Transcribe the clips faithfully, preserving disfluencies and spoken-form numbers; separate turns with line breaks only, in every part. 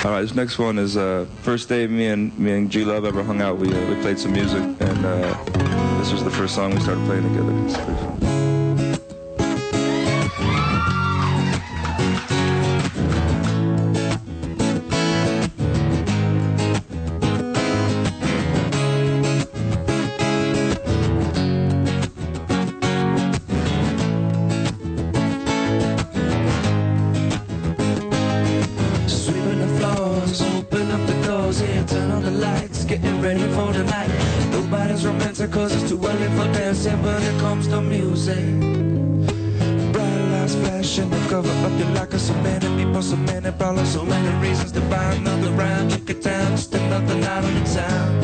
All right, this next one is uh, first day me and me and G Love ever hung out. We uh, we played some music, and uh, this was the first song we started playing together. It's pretty fun.
Getting ready for the night. Nobody's romantic cause it's too early for dancing, but here comes the music. Bright lights flashing the cover up your locker. So many people, so many problems, so many reasons to buy another round. Kick it down, just another night in the town.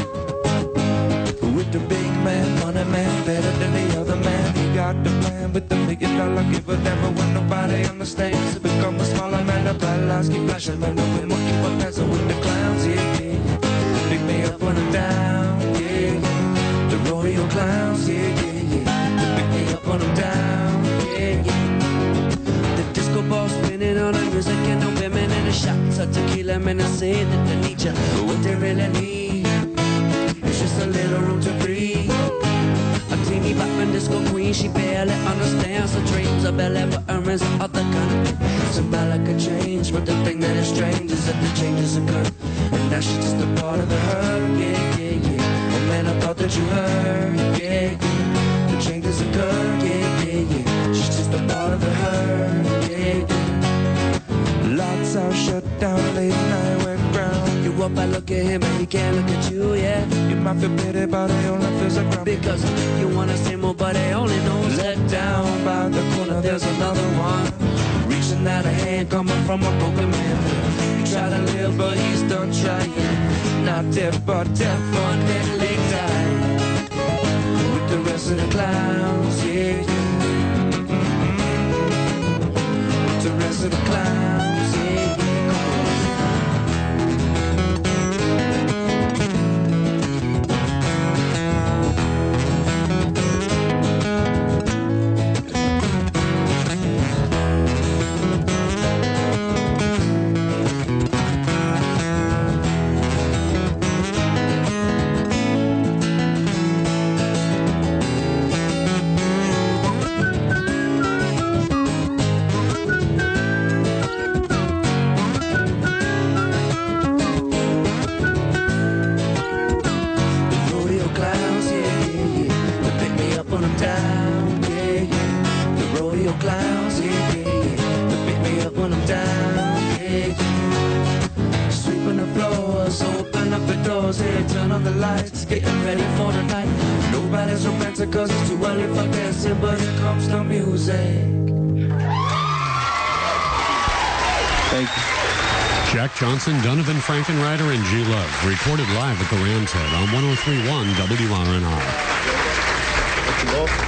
With the big man, money man, better than the other man. He got the plan with the million dollar giver. Never when nobody understands. It become a smaller man, the bright lights keep flashing. Man, the wind will keep on dancing with the clowns, yeah, yeah. Pick me up when I'm down, yeah, yeah. The rodeo clowns, yeah, yeah, yeah. They pick me up when I'm down, yeah, yeah. The disco ball spinning on the music and the women and the shots of tequila. Men are saying that they need you, but what they really need is just a little room to breathe. A teeny bopping disco queen, she barely understands the dreams of Bel Air and other kind of symbolic a change, but the thing that is strange is that the changes occur. And now she's just a part of the herd, yeah, yeah, yeah. Oh man, I thought that you heard, yeah, yeah. The changes occur, yeah, yeah, yeah. She's just a part of the herd, yeah, yeah. Lights out, shut down, late night, went ground. You up, I look at him and he can't look at you, yeah. You might feel pity, but he only feels like ground. Because you wanna say more, but he only knows. Let down by the corner, there's another one. Reaching out a hand, coming from a broken man. Try to live, but he's done trying. Not dead, but definitely dying. With the rest of the clowns, yeah, yeah. Mm-hmm. With the rest of the clowns, yeah, yeah. Clowns, yeah, yeah, yeah. They pick me up when I'm down, yeah, yeah. Sweeping the floors, open up the doors, yeah, turn on the lights, getting ready for the night. Nobody's romantic cause it's too early for dancing, but here comes the music.
Thank you.
Jack Johnson, Donovan Frankenreiter, and G Love. Recorded live at the Ram's Head on one oh three point one W R N R.